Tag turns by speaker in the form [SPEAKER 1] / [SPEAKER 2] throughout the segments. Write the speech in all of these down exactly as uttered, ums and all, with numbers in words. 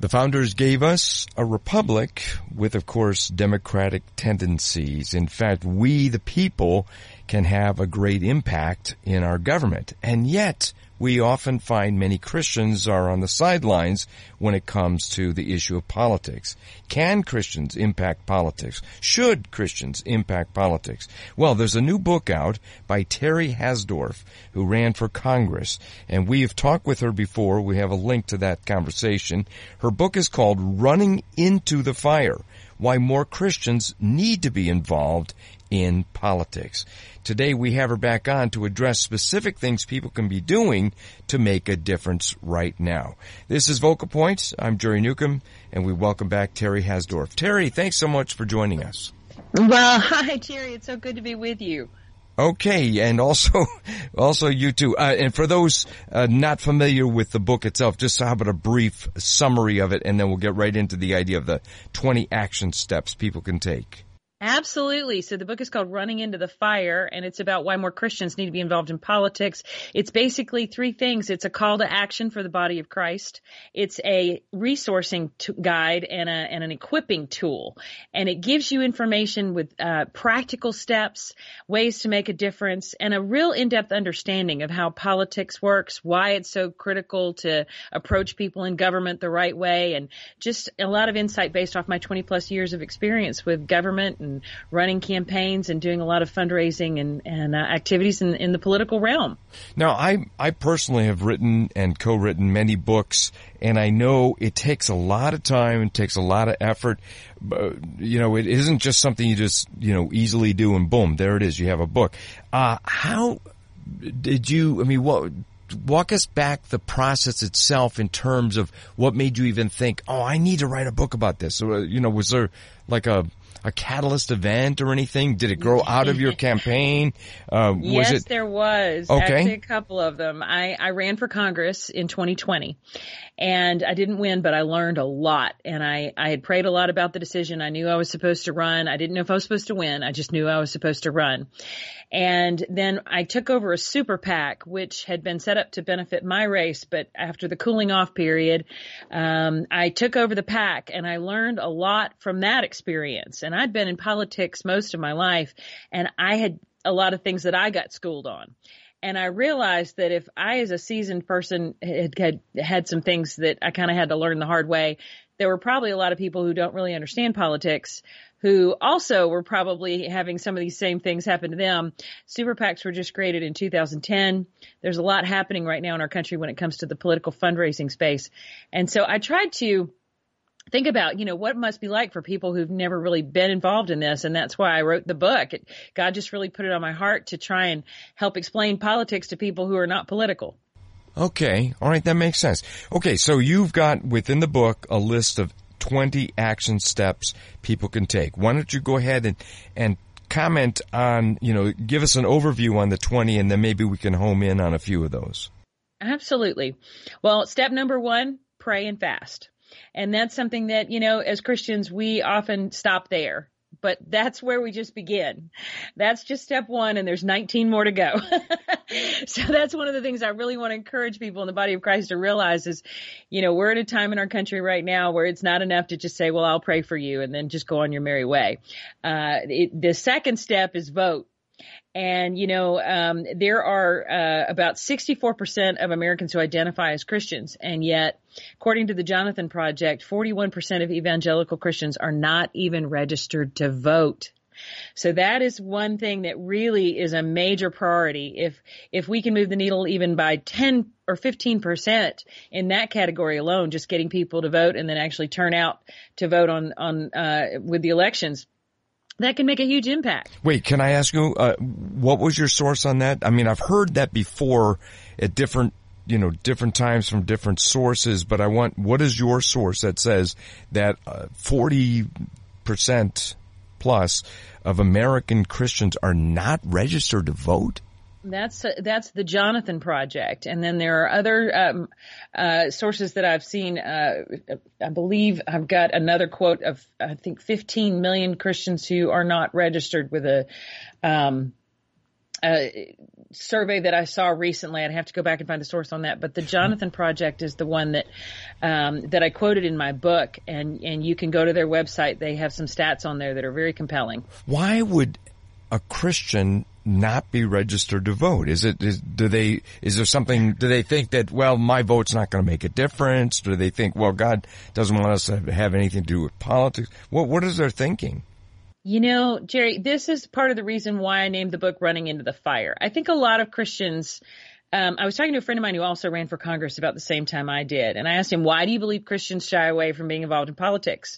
[SPEAKER 1] The founders gave us a republic with, of course, democratic tendencies. In fact, we, the people, can have a great impact in our government. And yet, we often find many Christians are on the sidelines when it comes to the issue of politics. Can Christians impact politics? Should Christians impact politics? Well, there's a new book out by Terry Hasdorf, who ran for Congress, and we have talked with her before. We have a link to that conversation. Her book is called Running into the Fire: Why More Christians Need to Be Involved in Politics. Today we have her back on to address specific things people can be doing to make a difference right now. This is Vocal Point. I'm Jerry Newcomb, and we welcome back Terry Hasdorf. Terry, thanks so much for joining us.
[SPEAKER 2] Well, hi, Jerry. It's so good to be with you.
[SPEAKER 1] Okay, and also, also you too. Uh, and for those uh, not familiar with the book itself, just how about a brief summary of it, and then we'll get right into the idea of the twenty action steps people can take.
[SPEAKER 2] Absolutely. So the book is called Running into the Fire, and it's about why more Christians need to be involved in politics. It's basically three things. It's a call to action for the body of Christ. It's a resourcing t- guide and, a, and an equipping tool. And it gives you information with uh, practical steps, ways to make a difference, and a real in-depth understanding of how politics works, why it's so critical to approach people in government the right way, and just a lot of insight based off my twenty plus years of experience with government and running campaigns and doing a lot of fundraising and, and uh, activities in, in the political realm.
[SPEAKER 1] Now, I, I personally have written and co-written many books, and I know it takes a lot of time and takes a lot of effort. But, you know, it isn't just something you just, you know, easily do and boom, there it is. You have a book. Uh, how did you, I mean, what, walk us back the process itself in terms of what made you even think, oh, I need to write a book about this. So, uh, you know, was there like a, a catalyst event or anything? Did it grow out of your campaign? Uh, was
[SPEAKER 2] yes,
[SPEAKER 1] it...
[SPEAKER 2] there was.
[SPEAKER 1] Okay.
[SPEAKER 2] Actually, a couple of them. I, I ran for Congress in twenty twenty, and I didn't win, but I learned a lot. And I, I had prayed a lot about the decision. I knew I was supposed to run. I didn't know if I was supposed to win. I just knew I was supposed to run. And then I took over a super PAC, which had been set up to benefit my race. But after the cooling off period, um, I took over the PAC, and I learned a lot from that experience. And I'd been in politics most of my life, and I had a lot of things that I got schooled on. And I realized that if I, as a seasoned person, had had, had some things that I kind of had to learn the hard way, there were probably a lot of people who don't really understand politics who also were probably having some of these same things happen to them. Super PACs were just created in two thousand ten. There's a lot happening right now in our country when it comes to the political fundraising space. And so I tried to think about, you know, what it must be like for people who've never really been involved in this. And that's why I wrote the book. It, God just really put it on my heart to try and help explain politics to people who are not political.
[SPEAKER 1] Okay. All right. That makes sense. Okay. So you've got within the book a list of twenty action steps people can take. Why don't you go ahead and, and comment on, you know, give us an overview on the twenty, and then maybe we can home in on a few of those.
[SPEAKER 2] Absolutely. Well, step number one, pray and fast. And that's something that, you know, as Christians, we often stop there. But that's where we just begin. That's just step one, and there's nineteen more to go. So that's one of the things I really want to encourage people in the body of Christ to realize is, you know, we're at a time in our country right now where it's not enough to just say, well, I'll pray for you, and then just go on your merry way. Uh, it, the second step is vote. And, you know, um, there are uh, about sixty-four percent of Americans who identify as Christians. And yet, according to the Jonathan Project, forty-one percent of evangelical Christians are not even registered to vote. So that is one thing that really is a major priority. If if we can move the needle even by ten or fifteen percent in that category alone, just getting people to vote and then actually turn out to vote on, on uh, with the elections, that can make a huge impact.
[SPEAKER 1] Wait, can I ask you, uh, what was your source on that? I mean, I've heard that before at different, you know, different times from different sources, but I want, what is your source that says that uh, forty percent plus of American Christians are not registered to vote?
[SPEAKER 2] That's uh, that's the Jonathan Project, and then there are other um, uh, sources that I've seen. Uh, I believe I've got another quote of I think fifteen million Christians who are not registered with a um, uh, survey that I saw recently. I'd have to go back and find the source on that. But the Jonathan Project is the one that um, that I quoted in my book, and and you can go to their website. They have some stats on there that are very compelling.
[SPEAKER 1] Why would a Christian not be registered to vote? Is it, is, do they, is there something, do they think that, well, my vote's not going to make a difference? Do they think, well, God doesn't want us to have anything to do with politics? What, what is their thinking?
[SPEAKER 2] You know, Jerry, this is part of the reason why I named the book Running into the Fire. I think a lot of Christians, um, I was talking to a friend of mine who also ran for Congress about the same time I did. And I asked him, why do you believe Christians shy away from being involved in politics?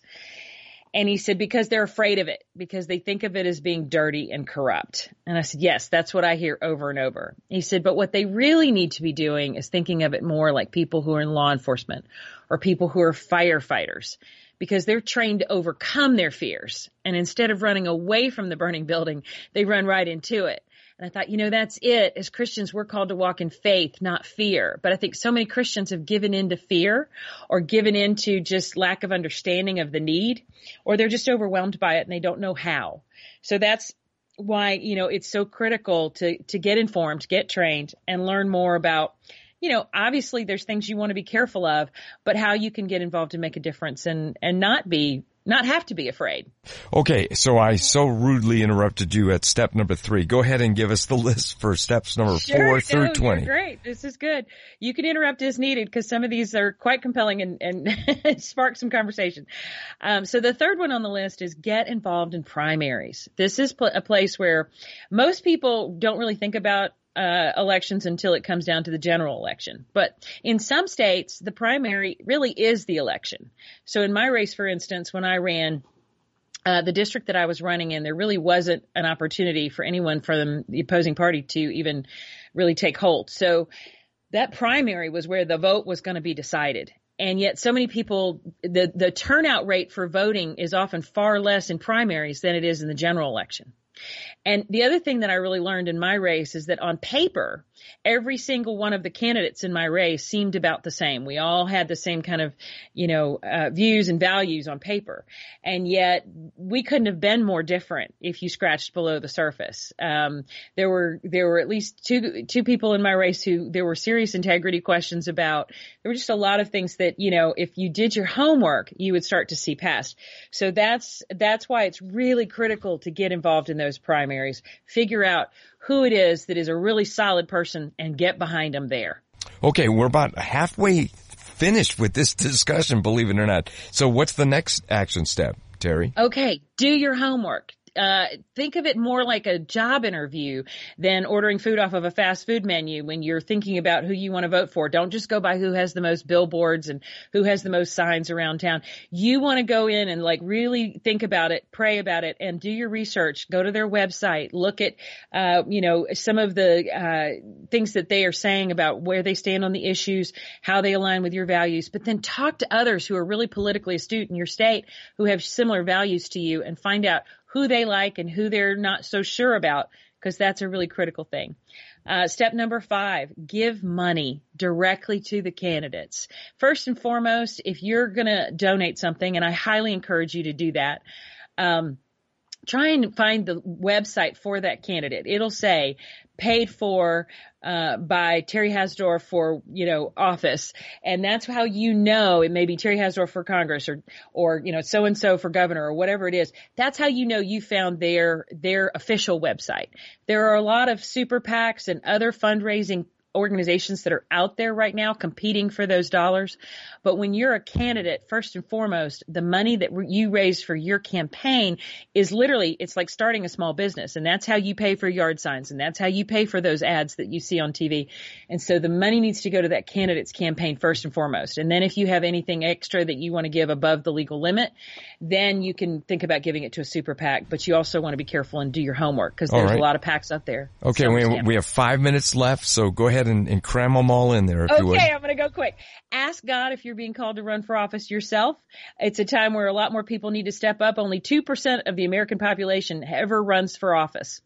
[SPEAKER 2] And he said, because they're afraid of it, because they think of it as being dirty and corrupt. And I said, yes, that's what I hear over and over. He said, but what they really need to be doing is thinking of it more like people who are in law enforcement or people who are firefighters, because they're trained to overcome their fears. And instead of running away from the burning building, they run right into it. And I thought, you know, that's it. As Christians, we're called to walk in faith, not fear. But I think so many Christians have given into fear or given into just lack of understanding of the need, or they're just overwhelmed by it and they don't know how. So that's why, you know, it's so critical to, to get informed, get trained, and learn more about, you know, obviously there's things you want to be careful of, but how you can get involved and make a difference and, and not be Not have to be afraid.
[SPEAKER 1] Okay, so I so rudely interrupted you at step number three. Go ahead and give us the list for steps number
[SPEAKER 2] sure,
[SPEAKER 1] four
[SPEAKER 2] no,
[SPEAKER 1] through twenty.
[SPEAKER 2] You're great. This is good. You can interrupt as needed because some of these are quite compelling and, and spark some conversation. Um, so the third one on the list is get involved in primaries. This is pl- a place where most people don't really think about Uh, elections until it comes down to the general election. But in some states, the primary really is the election. So in my race, for instance, when I ran uh, the district that I was running in, there really wasn't an opportunity for anyone from the opposing party to even really take hold. So that primary was where the vote was going to be decided. And yet so many people, the, the turnout rate for voting is often far less in primaries than it is in the general election. And the other thing that I really learned in my race is that on paper, every single one of the candidates in my race seemed about the same. We all had the same kind of, you know, uh, views and values on paper. And yet we couldn't have been more different if you scratched below the surface. Um, there were, there were at least two, two people in my race who there were serious integrity questions about. There were just a lot of things that, you know, if you did your homework, you would start to see past. So that's, that's why it's really critical to get involved in those primaries, figure out who it is that is a really solid person and get behind them there.
[SPEAKER 1] Okay, we're about halfway finished with this discussion, believe it or not. So what's the next action step, Terry?
[SPEAKER 2] Okay, do your homework. Uh, think of it more like a job interview than ordering food off of a fast food menu when you're thinking about who you want to vote for. Don't just go by who has the most billboards and who has the most signs around town. You want to go in and like really think about it, pray about it, and do your research. Go to their website, look at, uh, you know, some of the, uh, things that they are saying about where they stand on the issues, how they align with your values, but then talk to others who are really politically astute in your state who have similar values to you and find out who they like and who they're not so sure about, because that's a really critical thing. Uh, step number five, give money directly to the candidates. First and foremost, if you're going to donate something, and I highly encourage you to do that, um, try and find the website for that candidate. It'll say paid for uh by Terry Hasdorf for, you know, office. And that's how you know it may be Terry Hasdorf for Congress or, or, you know, so-and-so for governor or whatever it is. That's how you know you found their, their official website. There are a lot of super PACs and other fundraising organizations that are out there right now competing for those dollars. But when you're a candidate, first and foremost, the money that you raise for your campaign is literally, it's like starting a small business. And that's how you pay for yard signs. And that's how you pay for those ads that you see on T V. And so the money needs to go to that candidate's campaign first and foremost. And then if you have anything extra that you want to give above the legal limit, then you can think about giving it to a super PAC. But you also want to be careful and do your homework because there's right. a lot of PACs out there.
[SPEAKER 1] Okay, we, we have five minutes left. So go ahead and, and cram them all in there if
[SPEAKER 2] okay,
[SPEAKER 1] you would.
[SPEAKER 2] Okay, I'm going to go quick. Ask God if you're being called to run for office yourself. It's a time where a lot more people need to step up. Only two percent of the American population ever runs for office.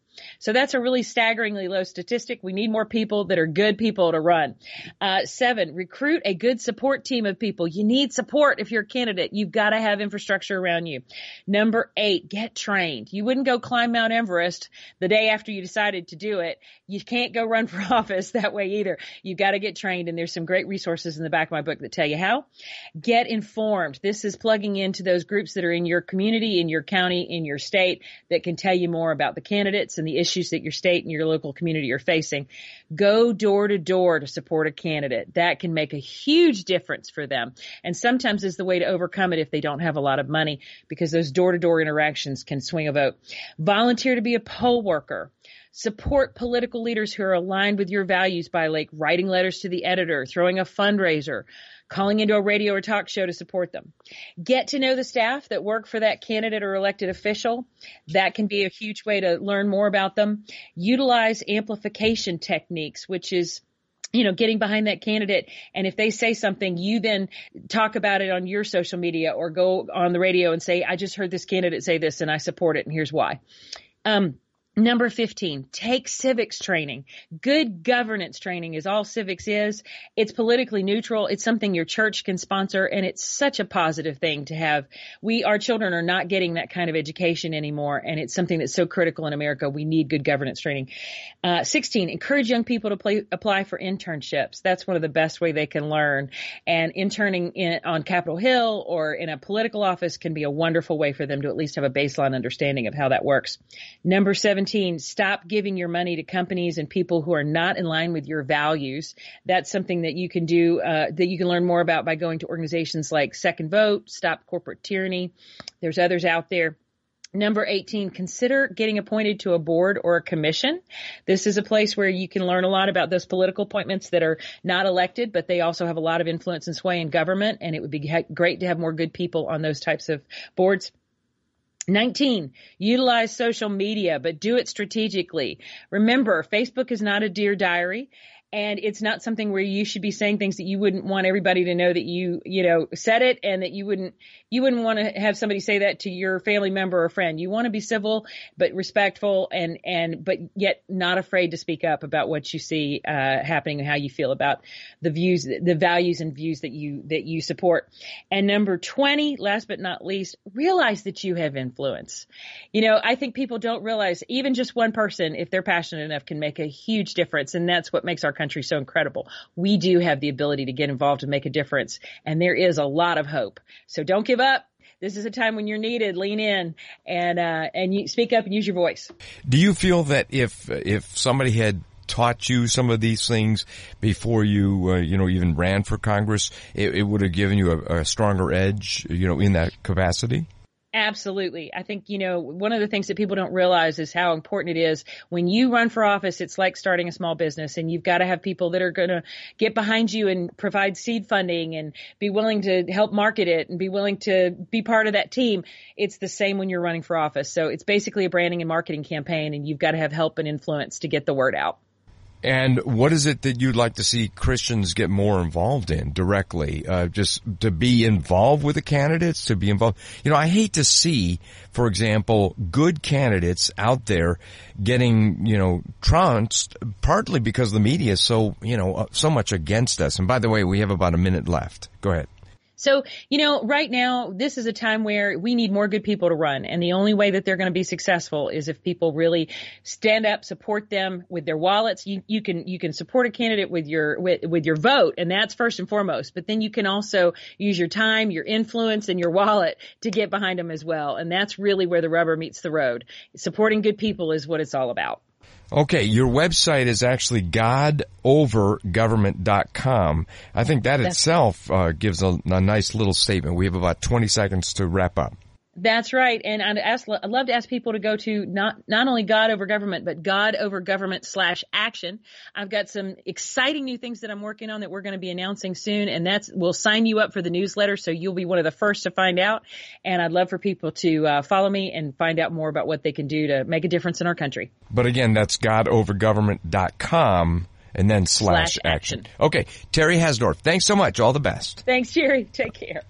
[SPEAKER 2] So that's a really staggeringly low statistic. We need more people that are good people to run. Uh, seven, recruit a good support team of people. You need support if you're a candidate. You've got to have infrastructure around you. Number eight, get trained. You wouldn't go climb Mount Everest the day after you decided to do it. You can't go run for office that way either. You've got to get trained, and there's some great resources in the back of my book that tell you how. Get informed. This is plugging into those groups that are in your community, in your county, in your state that can tell you more about the candidates and the issues that your state and your local community are facing. Go door to door to support a candidate. That can make a huge difference for them. And sometimes is the way to overcome it if they don't have a lot of money, because those door to door interactions can swing a vote. Volunteer to be a poll worker. Support political leaders who are aligned with your values by like writing letters to the editor, throwing a fundraiser, calling into a radio or talk show to support them. Get to know the staff that work for that candidate or elected official. That can be a huge way to learn more about them. Utilize amplification techniques, which is you know, getting behind that candidate. And if they say something, you then talk about it on your social media or go on the radio and say, I just heard this candidate say this and I support it and here's why. Um, Number fifteen, take civics training. Good governance training is all civics is. It's politically neutral. It's something your church can sponsor, and it's such a positive thing to have. We, our children are not getting that kind of education anymore, and it's something that's so critical in America. We need good governance training. Uh, sixteen, encourage young people to play, apply for internships. That's one of the best way they can learn. And interning in, on Capitol Hill or in a political office can be a wonderful way for them to at least have a baseline understanding of how that works. Number seventeen, stop giving your money to companies and people who are not in line with your values. That's something that you can do, uh, that you can learn more about by going to organizations like Second Vote, Stop Corporate Tyranny. There's others out there. Number eighteen, consider getting appointed to a board or a commission. This is a place where you can learn a lot about those political appointments that are not elected, but they also have a lot of influence and sway in government, and it would be great to have more good people on those types of boards. nineteen, utilize social media, but do it strategically. Remember, Facebook is not a Dear Diary. And it's not something where you should be saying things that you wouldn't want everybody to know that you, you know, said it, and that you wouldn't, you wouldn't want to have somebody say that to your family member or friend. You want to be civil, but respectful and, and, but yet not afraid to speak up about what you see, uh, happening and how you feel about the views, the values and views that you, that you support. And number twenty, last but not least, realize that you have influence. You know, I think people don't realize even just one person, if they're passionate enough, can make a huge difference. And that's what makes our country so incredible. We do have the ability to get involved and make a difference, and there is a lot of hope. So don't give up. This is a time when you're needed. Lean in and uh, and you speak up and use your voice.
[SPEAKER 1] Do you feel that if if somebody had taught you some of these things before you uh, you know even ran for Congress, it, it would have given you a, a stronger edge, you know, in that capacity?
[SPEAKER 2] Absolutely. I think, you know, one of the things that people don't realize is how important it is when you run for office. It's like starting a small business, and you've got to have people that are going to get behind you and provide seed funding and be willing to help market it and be willing to be part of that team. It's the same when you're running for office. So it's basically a branding and marketing campaign, and you've got to have help and influence to get the word out.
[SPEAKER 1] And what is it that you'd like to see Christians get more involved in directly? Uh, just to be involved with the candidates, to be involved. You know, I hate to see, for example, good candidates out there getting, you know, trounced, partly because the media is so, you know, so much against us. And by the way, we have about a minute left. Go ahead.
[SPEAKER 2] So, you know, right now, this is a time where we need more good people to run. And the only way that they're going to be successful is if people really stand up, support them with their wallets. You, you can, you can support a candidate with your, with, with your vote. And that's first and foremost. But then you can also use your time, your influence, and your wallet to get behind them as well. And that's really where the rubber meets the road. Supporting good people is what it's all about.
[SPEAKER 1] Okay, your website is actually god over government dot com. I think that That's itself uh, gives a, a nice little statement. We have about twenty seconds to wrap up.
[SPEAKER 2] That's right. And I'd, ask, I'd love to ask people to go to not, not only God Over Government, but God Over Government slash action. I've got some exciting new things that I'm working on that we're going to be announcing soon. And that's, we'll sign you up for the newsletter. So you'll be one of the first to find out. And I'd love for people to uh, follow me and find out more about what they can do to make a difference in our country.
[SPEAKER 1] But again, that's god over government dot com and then slash, slash action. action. Okay. Terry Hasdorf, thanks so much. All the best.
[SPEAKER 2] Thanks, Jerry. Take care.